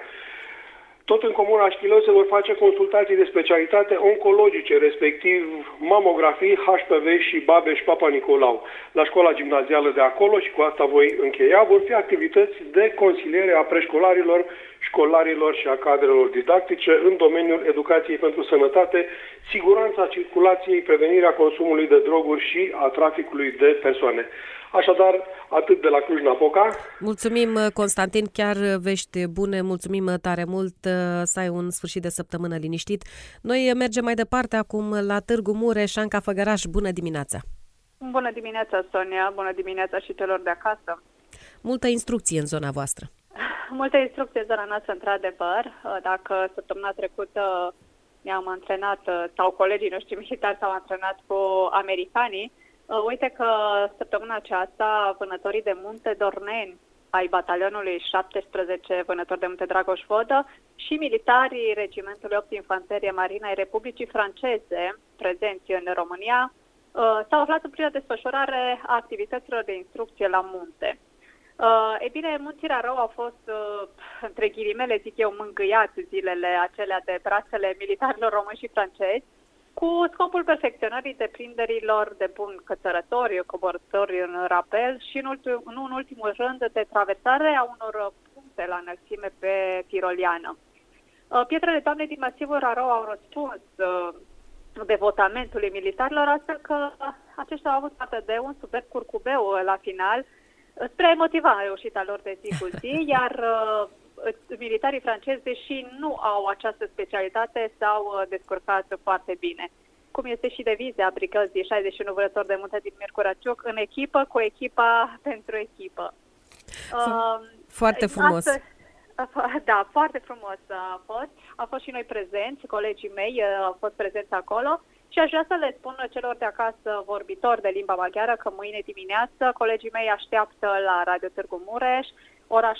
Tot în comuna Știleu se vor face consultații de specialitate oncologice, respectiv mamografii, HPV și Babeș-Papa Nicolau. La școala gimnazială de acolo, și cu asta voi încheia, vor fi activități de consiliere a preșcolarilor, școlarilor și a cadrelor didactice în domeniul educației pentru sănătate, siguranța circulației, prevenirea consumului de droguri și a traficului de persoane. Așadar, atât de la Cluj-Napoca. Mulțumim, Constantin, chiar vești bune, mulțumim tare mult, să ai un sfârșit de săptămână liniștit. Noi mergem mai departe acum la Târgu Mureș. Anca Făgăraș, bună dimineața! Bună dimineața, Sonia, bună dimineața și celor de acasă. Multă instrucție în zona voastră. Multă instrucție în zona noastră, într-adevăr. Dacă săptămâna trecută ne-am antrenat, sau colegii noștri militari s-au antrenat cu americanii, uite că săptămâna aceasta vânătorii de munte dorneni ai batalionului 17 vânători de munte Dragoș Vodă și militarii regimentului 8 Infanterie Marină ai Republicii Franceze, prezenți în România, s-au aflat în plină desfășurare a activităților de instrucție la munte. E bine, munții Rarău au fost, între ghilimele, zic eu, mângâiați zilele acelea de brațele militarilor români și francezi, cu scopul perfecționării deprinderilor de buni cățărători, coborători în rapel și, nu în ultimul rând, de traversare a unor puncte la înălțime pe tiroliană. Pietrele Doamnei din masivul Rarău au răspuns devotamentului militarilor, astfel că aceștia au avut parte de un superb curcubeu la final, spre a motiva reușita lor de zi cu zi, iar militarii francezi, deși nu au această specialitate, s-au descurcat foarte bine. Cum este și devizia brigăzii 61 vânători de munte din Miercuraciuc, în echipă cu echipa pentru echipă. Foarte frumos. Da, foarte frumos a fost. Au fost și noi prezenți, colegii mei au fost prezenți acolo. Și aș vrea să le spun celor de acasă vorbitori de limba maghiară că mâine dimineață colegii mei așteaptă la Radio Târgu Mureș, ora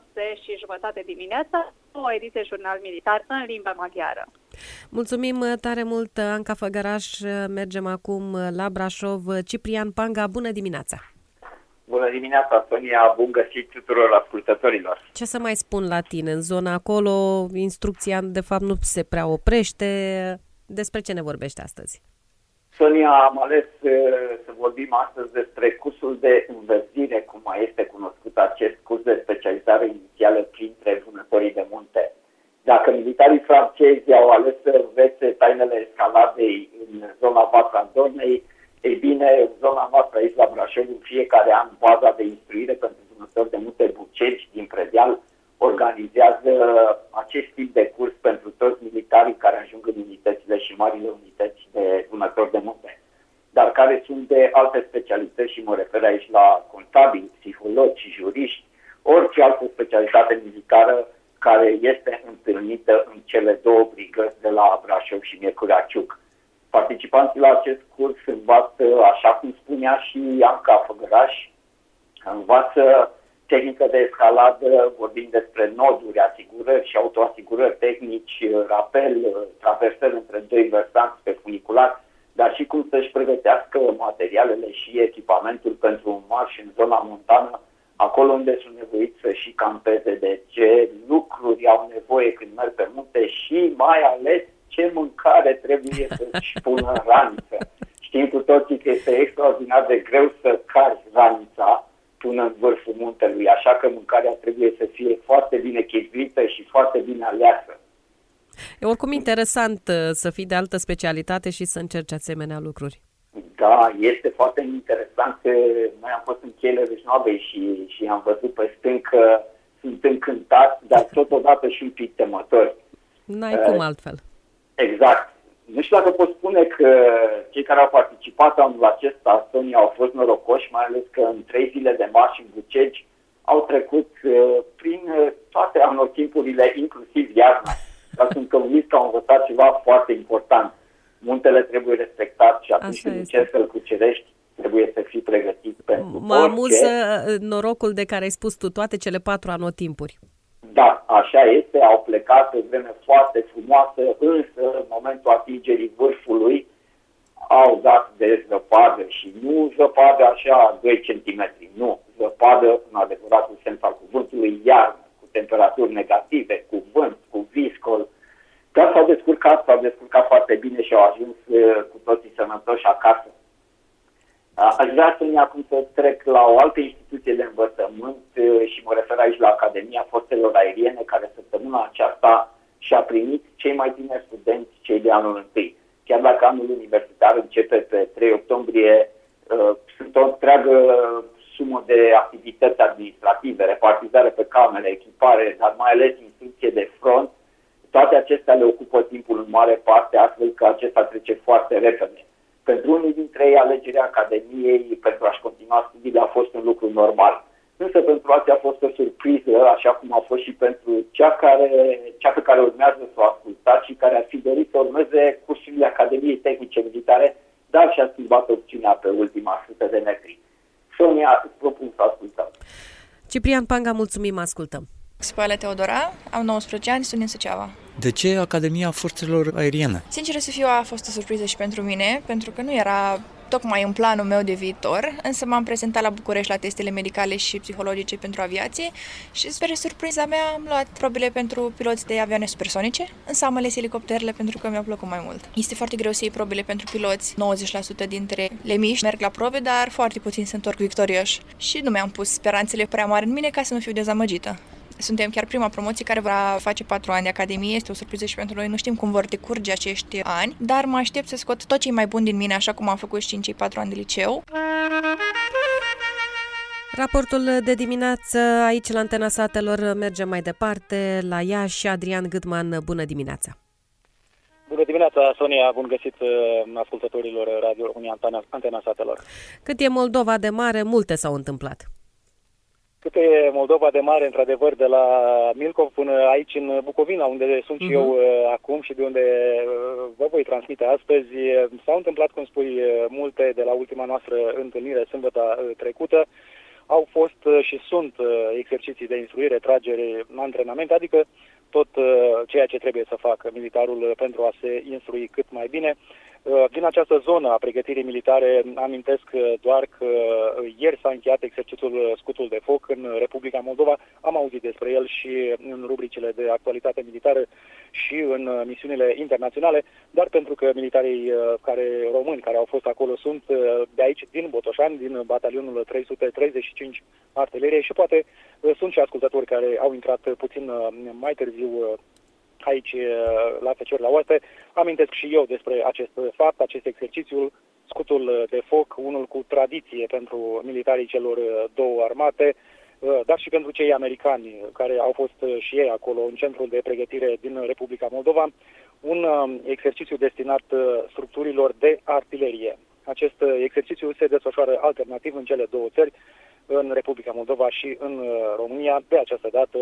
6:30 dimineața, o ediție jurnal militar în limba maghiară. Mulțumim tare mult, Anca Făgăraș. Mergem acum la Brașov. Ciprian Panga, bună dimineața! Bună dimineața, Sonia, bun găsit tuturor ascultătorilor! Ce să mai spun la tine? În zona acolo, instrucția de fapt nu se prea oprește. Despre ce ne vorbește astăzi? Sonia, am ales să vorbim astăzi despre cursul de învățire, cum mai este cunoscut acest curs de specializare inițială printre vânătorii de munte. Dacă militarii francezi au ales să învețe tainele escaladei în zona Vatra Dornei, ei bine, în zona noastră aici la Brașov, în fiecare an, baza de instruire pentru vânători de munte Bucegi din Predeal organizează acest tip de curs pentru toți militarii care ajung în unitățile și marile unități de vânători de munte, dar care sunt de alte specialități și mă refer aici la contabili, psihologi, juriști, orice altă specialitate militară care este întâlnită în cele două brigăzi de la Brașov și Miercuraciuc. Participanții la acest curs învață, așa cum spunea și Anca Făgăraș, învață tehnică de escaladă, vorbim despre noduri, asigurări și autoasigurări tehnici, rapel, traversări între doi versanți pe funicular, dar și cum să-și pregătească materialele și echipamentul pentru un marș în zona montană, acolo unde sunt nevoiți să și campeze, de ce lucruri au nevoie când merg pe munte și mai ales ce mâncare trebuie să-și pună în raniță. Știm cu toții că este extraordinar de greu să cari ranița până în vârful muntelui, așa că mâncarea trebuie să fie foarte bine chipzuită și foarte bine aleasă. E oricum interesant să fii de altă specialitate și să încerci asemenea lucruri. Da, este foarte interesant că noi am fost în cheile Râșnoavei și am văzut pe stâncă, sunt încântați, dar totodată și un pic temători. N-ai cum altfel. Exact. Nu știu dacă pot spune că cei care au participat anul acesta, Sonia, au fost norocoși, mai ales că în 3 zile de marș în Bucegi au trecut prin toate anotimpurile, inclusiv iarna. Dar sunt convins că au învățat ceva foarte important. Muntele trebuie respectat și atunci când încerci să-l cucerești, trebuie să fii pregătit pentru Mă amuză norocul de care ai spus tu, toate cele 4 anotimpuri. Da, așa este, au plecat pe vreme foarte frumoasă, însă în momentul atingerii vârfului au dat de zăpadă și nu zăpadă așa 2 cm, nu, zăpadă în adevăratul sens al cuvântului, iarnă, cu temperaturi negative, cu vânt, cu viscol. Dar s-au descurcat foarte bine și au ajuns cu toții sănătoși acasă. Aș vrea să acum să trec la o altă instituție de învățământ și mă refer aici la Academia Forțelor Aeriene, care săptămâna aceasta și-a primit cei mai tineri studenți, cei de anul 1. Chiar dacă anul universitar începe pe 3 octombrie, sunt o întreagă sumă de activități administrative, repartizare pe camere, echipare, dar mai ales instrucție de front. Toate acestea le ocupă timpul în mare parte, astfel că acesta trece foarte repede. Pentru unii dintre ei, alegerea Academiei pentru a-și continua studiile a fost un lucru normal. Însă pentru alții a fost o surpriză, așa cum a fost și pentru cea pe care urmează să o ascultați și care ar fi dorit să urmeze cursurile Academiei Tehnice Militare, dar și-a schimbat opțiunea pe ultima 100 de metri. Sonia, îți propun să ascultăm. Ciprian Panga, mulțumim, ascultăm. Spălă Teodora, am 19 ani, sunt din Suceava. De ce Academia Forțelor Aeriene? Sincer să fiu, a fost o surpriză și pentru mine, pentru că nu era tocmai în planul meu de viitor, însă m-am prezentat la București la testele medicale și psihologice pentru aviație și, spre surpriza mea, am luat probele pentru piloți de avioane supersonice, însă am ales elicopterele pentru că mi-a plăcut mai mult. Este foarte greu să iei probele pentru piloți, 90% dintre lemiși merg la probe, dar foarte puțini se întorc victorioși și nu mi-am pus speranțele prea mari în mine ca să nu fiu dezamăgită. Suntem chiar prima promoție care va face 4 ani de Academie, este o surpriză și pentru noi, nu știm cum vor decurge acești ani, dar mă aștept să scot tot ce e mai bun din mine, așa cum am făcut și în cei 4 ani de liceu. Raportul de dimineață aici la Antena Satelor merge mai departe la Iași. Adrian Gâdman, bună dimineața! Bună dimineața, Sonia, bun găsit ascultătorilor Radio România Antena Satelor. Cât e Moldova de mare, multe s-au întâmplat. Cât e Moldova de mare, într-adevăr, de la Milcov până aici în Bucovina, unde sunt și eu acum și de unde vă voi transmite astăzi, s-au întâmplat, cum spui, multe de la ultima noastră întâlnire sâmbătă trecută. Au fost și sunt exerciții de instruire, tragere, antrenament, adică tot ceea ce trebuie să facă militarul pentru a se instrui cât mai bine. Din această zonă a pregătirii militare amintesc doar că ieri s-a încheiat exercițiul Scutul de Foc în Republica Moldova. Am auzit despre el și în rubricile de actualitate militară și în misiunile internaționale, dar pentru că militarii români care au fost acolo sunt de aici, din Botoșani, din batalionul 335 artilerie și poate sunt și ascultători care au intrat puțin mai târziu aici la Feciori la Oaste. Amintesc și eu despre acest fapt, acest exercițiu, Scutul de Foc, unul cu tradiție pentru militarii celor două armate, dar și pentru cei americani care au fost și ei acolo în centrul de pregătire din Republica Moldova, un exercițiu destinat structurilor de artilerie. Acest exercițiu se desfășoară alternativ în cele două țări, în Republica Moldova și în România. De această dată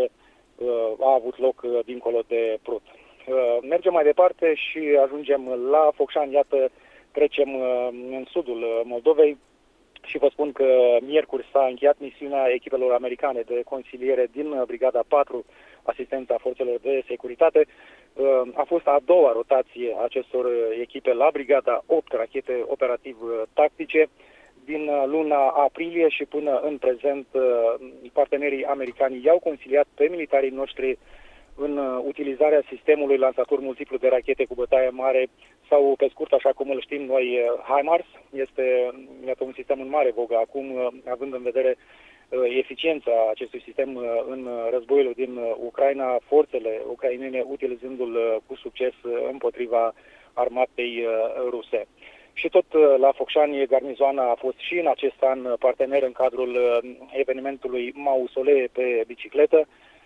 a avut loc dincolo de Prut. Mergem mai departe și ajungem la Focșani. Iată, trecem în sudul Moldovei și vă spun că miercuri s-a încheiat misiunea echipelor americane de consiliere din Brigada 4, asistența forțelor de securitate. A fost a doua rotație a acestor echipe la Brigada 8, rachete operativ-tactice. Din luna aprilie și până în prezent, partenerii americani i-au consiliat pe militarii noștri în utilizarea sistemului lansator multiplu de rachete cu bătaie mare sau, pe scurt, așa cum îl știm noi, HIMARS. Este un sistem în mare vogă acum, având în vedere eficiența acestui sistem în războiul din Ucraina, forțele ucrainene utilizându-l cu succes împotriva armatei ruse. Și tot la Focșani, garnizoana a fost și în acest an partener în cadrul evenimentului Mausolee pe bicicletă,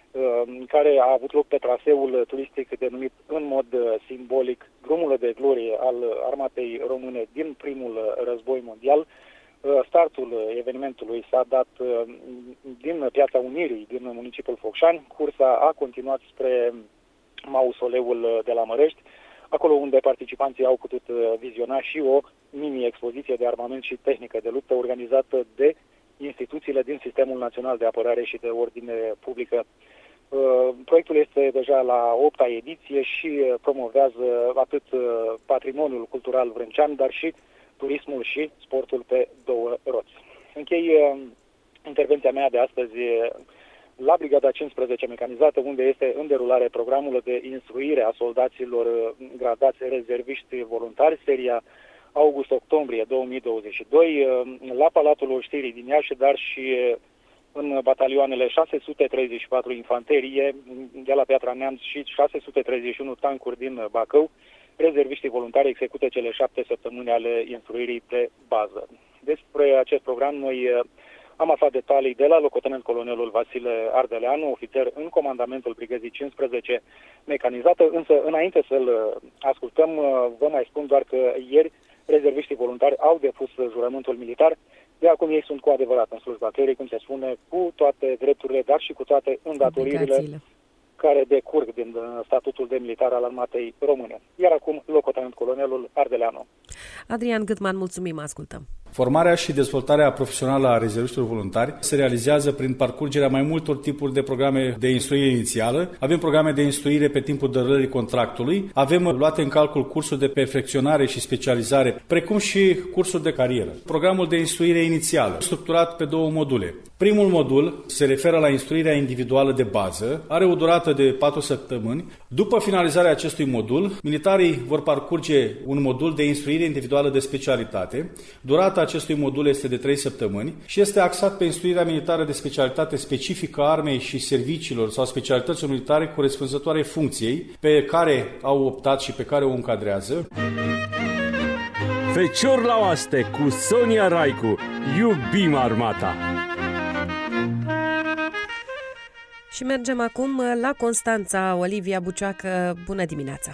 care a avut loc pe traseul turistic denumit în mod simbolic Drumul de glorie al armatei române din primul război mondial. Startul evenimentului s-a dat din Piața Unirii, din municipiul Focșani. Cursa a continuat spre Mausoleul de la Mărești, acolo unde participanții au putut viziona și o mini-expoziție de armament și tehnică de luptă organizată de instituțiile din Sistemul Național de Apărare și de Ordine Publică. Proiectul este deja la 8-a ediție și promovează atât patrimoniul cultural vrâncean, dar și turismul și sportul pe două roți. Închei intervenția mea de astăzi la Brigada 15 mecanizată, unde este în derulare programul de instruire a soldaților gradați rezerviști voluntari, seria august-octombrie 2022, la Palatul Oștirii din Iași, dar și în batalioanele 634 infanterie de la Piatra Neamț și 631 tancuri din Bacău. Rezerviștii voluntari execută cele 7 săptămâni ale instruirii de bază. Despre acest program noi am aflat detalii de la locotenent colonelul Vasile Ardeleanu, ofițer în comandamentul Brigăzii 15 mecanizată, însă înainte să-l ascultăm, vă mai spun doar că ieri rezerviștii voluntari au depus jurământul militar. De acum ei sunt cu adevărat în slujba țării, cum se spune, cu toate drepturile, dar și cu toate îndatoririle care decurg din statutul de militar al armatei române. Iar acum, locotenent colonelul Ardeleanu. Adrian Gâtman, mulțumim, ascultăm. Formarea și dezvoltarea profesională a rezerviștilor voluntari se realizează prin parcurgerea mai multor tipuri de programe de instruire inițială. Avem programe de instruire pe timpul derulării contractului, avem luate în calcul cursuri de perfecționare și specializare, precum și cursuri de carieră. Programul de instruire inițială, structurat pe 2 module. Primul modul se referă la instruirea individuală de bază, are o durată de 4 săptămâni. După finalizarea acestui modul, militarii vor parcurge un modul de instruire individuală de specialitate. Durata acestui modul este de 3 săptămâni și este axat pe instruirea militară de specialitate specifică a armei și serviciilor sau specialităților militare corespunzătoare funcției pe care au optat și pe care o încadrează. Fecior la oaste cu Sonia Raicu. Iubim armata! Și mergem acum la Constanța. Olivia Bucioacă, bună dimineața!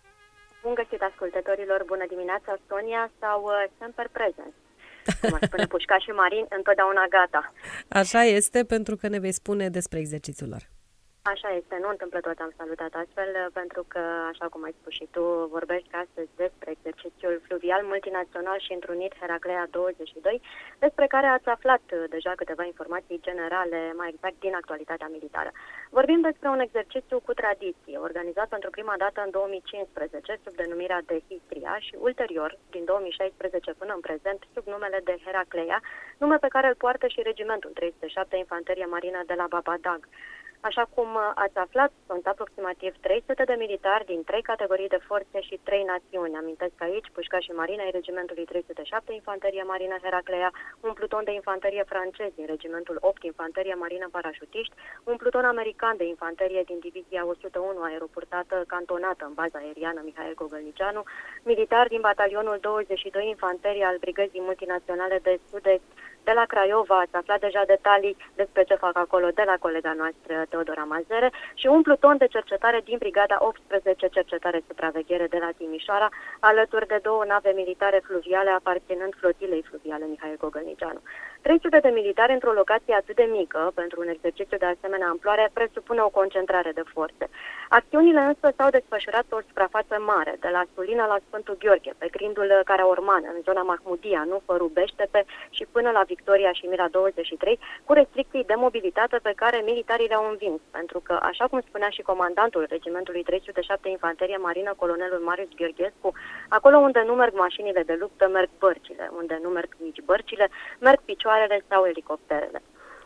Bun găsit ascultătorilor, bună dimineața, Sonia, sau semper present. Cum aș spune Pușca și Marin, întotdeauna gata. Așa este, pentru că ne vei spune despre exercițiul lor. Așa este, nu întâmplător am salutat astfel, pentru că, așa cum ai spus și tu, vorbești astăzi despre exercițiul fluvial multinațional și întrunit Heraclea 22, despre care ați aflat deja câteva informații generale, mai exact din actualitatea militară. Vorbim despre un exercițiu cu tradiție, organizat pentru prima dată în 2015, sub denumirea de Histria și ulterior, din 2016 până în prezent, sub numele de Heraclea, nume pe care îl poartă și regimentul 307 Infanterie Marină de la Babadag. Așa cum ați aflat, sunt aproximativ 300 de militari din 3 categorii de forțe și 3 națiuni. Amintesc aici Pușca și Marina ai regimentului 307 Infanterie Marină Heraclea, un pluton de infanterie francez din regimentul 8 Infanterie Marină Parașutiști, un pluton american de infanterie din divizia 101 aeroportată cantonată în baza aeriană Mihail Gogălnicianu, militari din batalionul 22 Infanterie al Brigăzii Multinaționale de Sud-Est de la Craiova. Ați aflat deja detalii despre ce fac acolo de la colega noastră Teodora Mazere, și un pluton de cercetare din Brigada 18 Cercetare Supraveghere de la Timișoara, alături de 2 nave militare fluviale aparținând flotilei fluviale Mihail Gogălnicianu. 300 de militari într-o locație atât de mică, pentru un exercițiu de asemenea amploare, presupune o concentrare de forțe. Acțiunile însă s-au desfășurat pe o suprafață mare, de la Sulina la Sfântul Gheorghe, pe grindul Caraorman, în zona Mahmudia, Nufăru, Beștepe și până la Victoria și Mira 23, cu restricții de mobilitate pe care militarii le-au învins, pentru că, așa cum spunea și comandantul regimentului 307 Infanterie Marină, colonelul Marius Gheorghescu, acolo unde nu merg mașinile de luptă, merg bărcile, unde nu merg nici bărcile, merg picioarele sau elicopterele.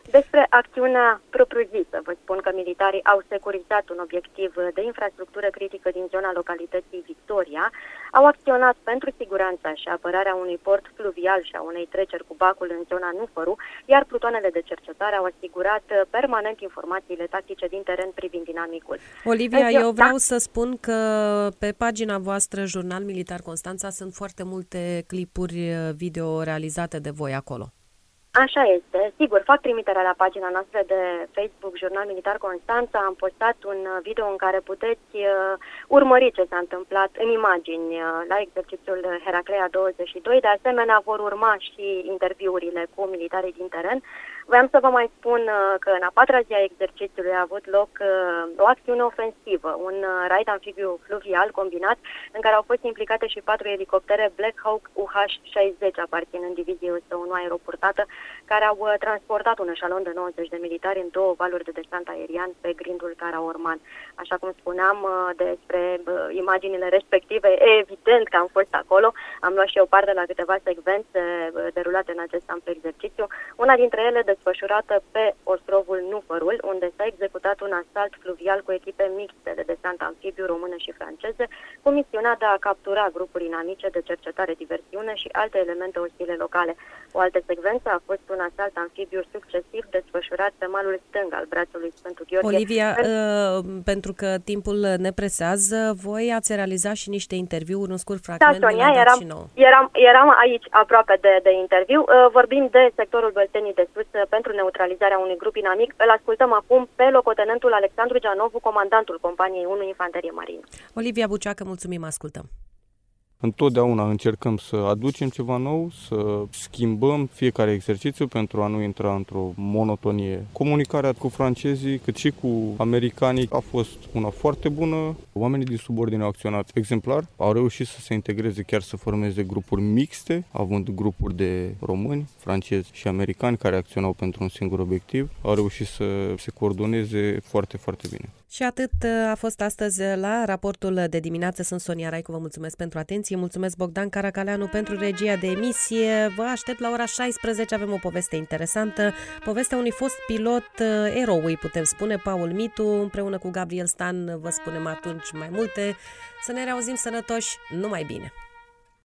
Despre acțiunea propriu-zisă, vă spun că militarii au securizat un obiectiv de infrastructură critică din zona localității Victoria, au acționat pentru siguranța și apărarea unui port fluvial și a unei treceri cu bacul în zona Nufăru, iar plutoanele de cercetare au asigurat permanent informațiile tactice din teren privind dinamicul. Olivia, eu vreau să spun că pe pagina voastră, Jurnal Militar Constanța, sunt foarte multe clipuri video realizate de voi acolo. Așa este. Sigur, fac trimiterea la pagina noastră de Facebook, Jurnal Militar Constanța. Am postat un video în care puteți urmări ce s-a întâmplat în imagini la exercițiul Heraclea 22. De asemenea, vor urma și interviurile cu militarii din teren. Voiam să vă mai spun că în a patra zi a exercițiului a avut loc o acțiune ofensivă, un raid amfibiu fluvial combinat în care au fost implicate și 4 elicoptere Black Hawk UH-60 aparținând diviziei 101 aeroportată, care au transportat un eșalon de 90 de militari în 2 valuri de desant aerian pe grindul Karaorman. Așa cum spuneam despre imaginile respective, e evident că am fost acolo, am luat și eu parte la câteva secvențe derulate în acest amplu exercițiu, una dintre ele desfășurată pe ostrovul Nufărul, unde s-a executat un asalt fluvial cu echipe mixte de desant amfibiu române și franceze, cu misiunea de a captura grupuri inamice de cercetare-diversiune și alte elemente ostile locale. O altă secvență a fost un asalt amfibiu succesiv desfășurat pe malul stâng al brațului Sfântul Gheorghe. Olivia, pentru că timpul ne presează, voi ați realizat și niște interviuri, un scurt fragment. Da, Sonia, eram aici aproape de interviu. Vorbim de sectorul Băltenii de Sus pentru neutralizarea unui grup inamic. Îl ascultăm acum pe locotenentul Alexandru Gianovu, comandantul companiei 1 Infanterie Marină. Olivia Buceacă, mulțumim, ascultăm. Întotdeauna încercăm să aducem ceva nou, să schimbăm fiecare exercițiu pentru a nu intra într-o monotonie. Comunicarea cu francezii, cât și cu americanii a fost una foarte bună. Oamenii din subordine au acționat exemplar, au reușit să se integreze, chiar să formeze grupuri mixte, având grupuri de români, francezi și americani care acționau pentru un singur obiectiv. Au reușit să se coordoneze foarte, foarte bine. Și atât a fost astăzi la raportul de dimineață. Sunt Sonia Raicu, vă mulțumesc pentru atenție. Mulțumesc Bogdan Caracaleanu pentru regia de emisie. Vă aștept la ora 16, avem o poveste interesantă. Povestea unui fost pilot erou, îi putem spune, Paul Mitu. Împreună cu Gabriel Stan vă spunem atunci mai multe. Să ne reauzim sănătoși, numai bine!